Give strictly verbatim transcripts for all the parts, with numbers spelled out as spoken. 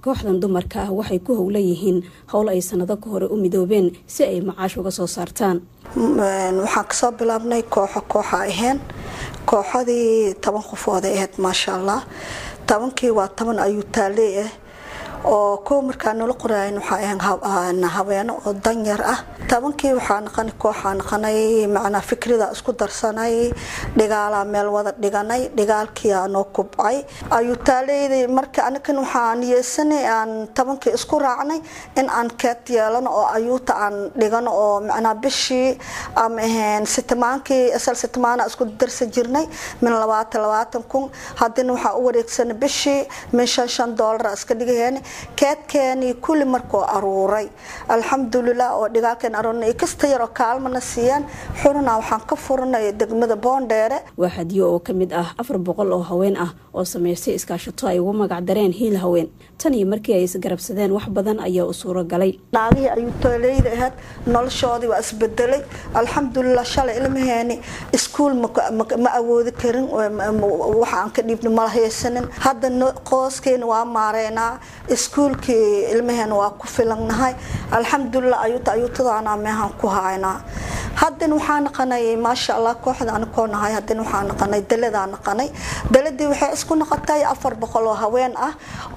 kooxdan dumarka ah waxay ku howlan yihiin howl ay sanado ka hore u midoobeen si ay macaash uga soo saartaan. waxaan kasoo bilaabnay kooxo kooxa ahayn kooxadii toban qofood ahayd maasha allah tobankii waa toban ayuu taaley ah oo koo markaa nala qoraayn waxaa ahayn habeeno oo danyar ah tobankii waxaa naqanay kooxaa naqanay macnaa fikrida isku darsanay dhigaalaa meel wada dhiganay dhigaalkiyaa noo kubcay ayuu taaleyday marka anikan waxaan yeesanay aan tobankii isku raacnay in aan keed yeelano oo ayuuta aan dhigano oo macnaa bishii ama ahayn sitimaankii asal sitimaana isku darsan jirnay min labaatan labaatan kun haddana waxaa u wareegsanay bishii min shan shan doolar iska dhigayeen keedkeeni kulli markoo aruuray alxamdulilah oo dhigaalkeen aruurnay kasta yar oo kaalmana siiyaan xuruna waxaan ka furanay degmada Boondheere. waa hadiyo oo kamid ah afar boqol oo haween ah oo sameysay iskaashato ay ugu magac dareen hiil haween tan iyo markii ay isgarabsadeen wax badan ayaa u suuro galay. naagii ayuu taaleyda ahayd noloshoodii waa isbedelay alxamdulilah shalay ilmaheeni iskuul ma awoodi karin waxaan ka dhiibnay ma haysanin hadda qoyskeena waa maareynaa iskuulkii ilmaheena waa ku filanahay alxamdulilah ayuuta ayuutadaana meehan ku haynaa haddana waxaa naqanay maasha allah kooxda aan koo nahay haddana waxaa naqanay dalada naqanay daladii waxay isku noqotay afar boqol oo haween ah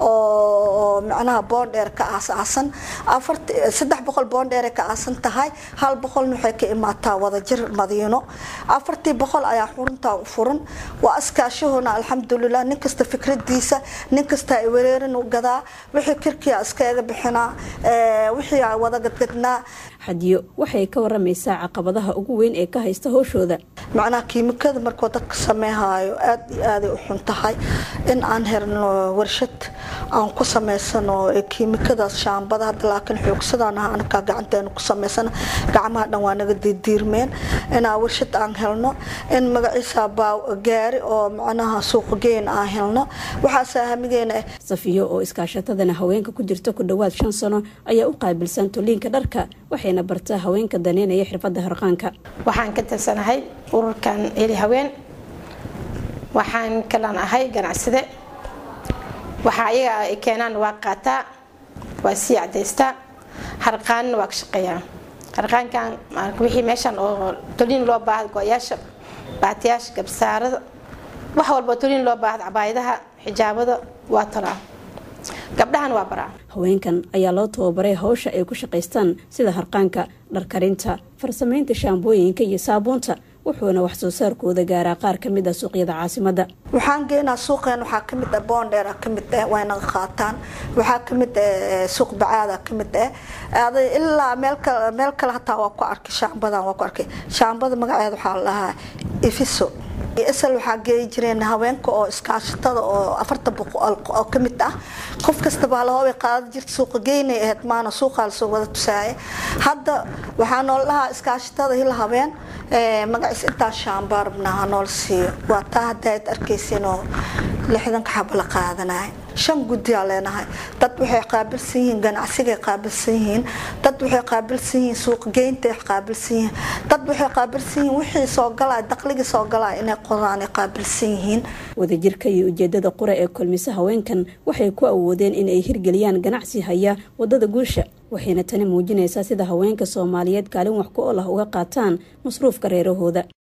oo macnaha Boondheere ka aasaasan afar saddex boqol Boondheere ka aasan tahay hal boqol waxay ka imaataa wada jir Madiino afartii boqol ayaa xurunta u furan waa iskaashahona alxamdulilah nin kasta fikradiisa nin kasta ay wereerin u gadaa wixii kirkiya iskaga bixinaa ee wixii ay wada gadgadnaa. hadiyo waxay ka waramaysaa caqabadaha ugu weyn ee ka haysta hawshooda macnaa kiimikada markoo dadka sameehayo aad iyo aad u xun tahay in aan herno warshad aan ku sameysano kiimikadaas shaambada hadda laakiin xoogsadana aan ka gacanteena ku sameysano gacmaha dhan waa naga diirmeen in aan warshad aan helno in magaciisa baa gaari oo macnaha suuq geyn aan helno waxa saahamigeena Safiyo oo iskaashatadana haweenka ku jirta ku dhawaad shan sano ayaa u qaabilsan tuliinka dharka waxayna bartaa haweenka daneynaya xirfadda harqaanka. waxaan ka tirsanahay ururkan Eli Haween waxaan kalaan ahay ganacsade waxa ayaga ay keenaan waa qaataa waa si cadeystaa harqaan waa ka shaqeeyaa harqaankan wixii meeshan oo tuliin loo baahdo go'yaasha baatiyaasha gabsaarada wax walba tuliin loo baahdo cabaayadaha xijaabada waa talaa gabdhahan waa baraa. haweenkan ayaa loo tababaray hawsha ay ku shaqeystaan sida harqaanka dhar karinta farsamaynta shaambooyinka iyo saabuunta wuxuuna wax soo saarkooda gaaraa qaar kamid ah suuqyada caasimada. waxaan geenaa suuqeen waxaa kamid ah Boondheere kamid ah wayna qaataan waxaa kamid ah suuq bacaada kamid ah aaday ilaa meel kale meel kale hataa waa ku arkay shaambadan waa ku arkay shaambada magaceeda waxa la lahaa Ifiso isal waxaa geey jireen haweenka oo iskaashatada oo afartan boqol oo kamid ah qof kasta baa la hooy qaad jirta suuq geynay ahayd maana suuqa la soo wada tusaay hadda waxaa nool lahaa iskaashatada hil haween ee magaciisa inta shaambaarbna nool siiyo waa taa hadda arkaysiin oo lixdan ka xab la qaadanay shan gudi leenahay dad waxay qaabilsan yihiin ganacsiga qaabilsan yihiin dad waxay qaabilsan yihiin suuq geynta qaabilsan yihiin dad waxay qaabilsan yihiin wixii soo galay dakhliga soo galay inay qoraan qaabilsan yihiin. wadajirka iyo ujeedada qura ee kulmisa haweenkan waxay ku awoodeen in ay hirgeliyaan ganacsi haya wadada guusha waxayna tani muujinaysaa sida haweenka Soomaaliyeed kaalin wax ku ool ah uga qaataan masruufka reerahooda.